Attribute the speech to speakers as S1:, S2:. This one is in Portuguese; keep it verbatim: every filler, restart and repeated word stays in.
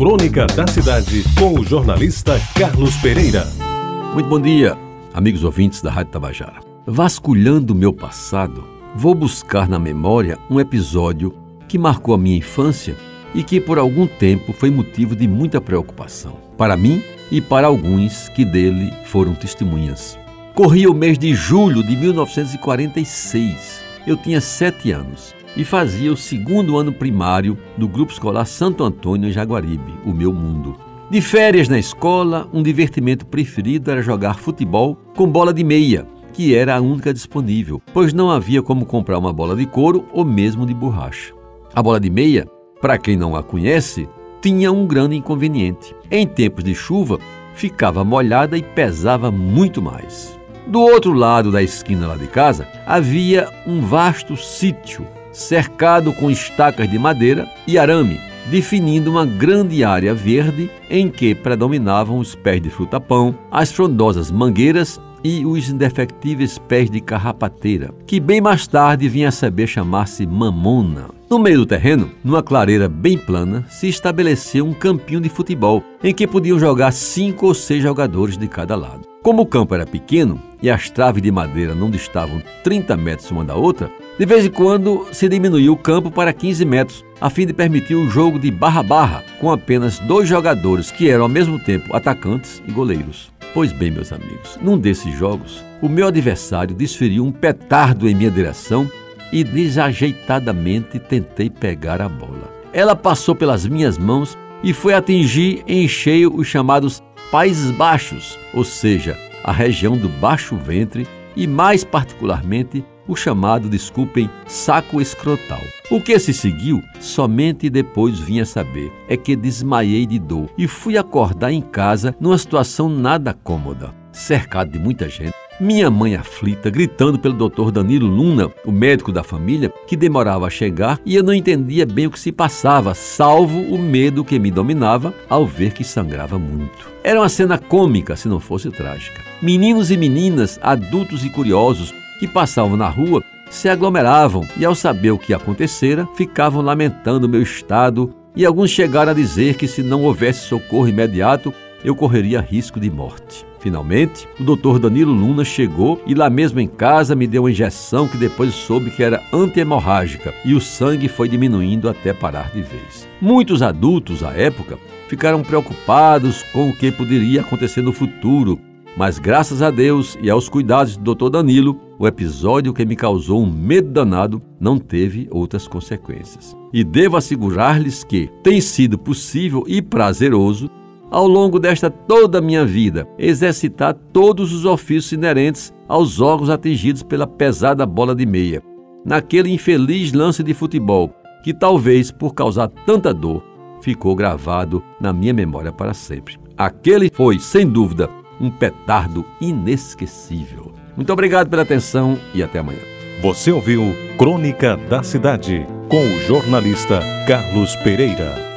S1: Crônica da Cidade, com o jornalista Carlos Pereira.
S2: Muito bom dia, amigos ouvintes da Rádio Tabajara. Vasculhando o meu passado, vou buscar na memória um episódio que marcou a minha infância e que por algum tempo foi motivo de muita preocupação, para mim e para alguns que dele foram testemunhas. Corria o mês de julho de mil novecentos e quarenta e seis. Eu tinha sete anos e fazia o segundo ano primário do Grupo Escolar Santo Antônio em Jaguaribe, o meu mundo. De férias na escola, um divertimento preferido era jogar futebol com bola de meia, que era a única disponível, pois não havia como comprar uma bola de couro ou mesmo de borracha. A bola de meia, para quem não a conhece, tinha um grande inconveniente. Em tempos de chuva, ficava molhada e pesava muito mais. Do outro lado da esquina lá de casa, havia um vasto sítio, cercado com estacas de madeira e arame, definindo uma grande área verde em que predominavam os pés de fruta-pão, as frondosas mangueiras e os indefectíveis pés de carrapateira, que bem mais tarde vinha a saber chamar-se mamona. No meio do terreno, numa clareira bem plana, se estabeleceu um campinho de futebol, em que podiam jogar cinco ou seis jogadores de cada lado. Como o campo era pequeno e as traves de madeira não distavam trinta metros uma da outra, de vez em quando se diminuía o campo para quinze metros, a fim de permitir o jogo de barra-barra, com apenas dois jogadores que eram ao mesmo tempo atacantes e goleiros. Pois bem, meus amigos, num desses jogos, o meu adversário desferiu um petardo em minha direção e desajeitadamente tentei pegar a bola. Ela passou pelas minhas mãos e foi atingir em cheio os chamados Países Baixos, ou seja, a região do baixo ventre e mais particularmente o chamado, desculpem, saco escrotal. O que se seguiu, somente depois vim a saber, é que desmaiei de dor e fui acordar em casa numa situação nada cômoda, cercado de muita gente. Minha mãe aflita, gritando pelo doutor Danilo Luna, o médico da família, que demorava a chegar e eu não entendia bem o que se passava, salvo o medo que me dominava ao ver que sangrava muito. Era uma cena cômica, se não fosse trágica. Meninos e meninas, adultos e curiosos, que passavam na rua, se aglomeravam e, ao saber o que acontecera, ficavam lamentando o meu estado e alguns chegaram a dizer que se não houvesse socorro imediato, eu correria risco de morte. Finalmente, o doutor Danilo Luna chegou e lá mesmo em casa me deu uma injeção que depois soube que era anti-hemorrágica e o sangue foi diminuindo até parar de vez. Muitos adultos, à época, ficaram preocupados com o que poderia acontecer no futuro, mas graças a Deus e aos cuidados do doutor Danilo, o episódio que me causou um medo danado não teve outras consequências. E devo assegurar-lhes que tem sido possível e prazeroso, ao longo desta toda a minha vida, exercitar todos os ofícios inerentes aos órgãos atingidos pela pesada bola de meia, naquele infeliz lance de futebol, que talvez, por causar tanta dor, ficou gravado na minha memória para sempre. Aquele foi, sem dúvida, um petardo inesquecível. Muito obrigado pela atenção e até amanhã.
S1: Você ouviu Crônica da Cidade, com o jornalista Carlos Pereira.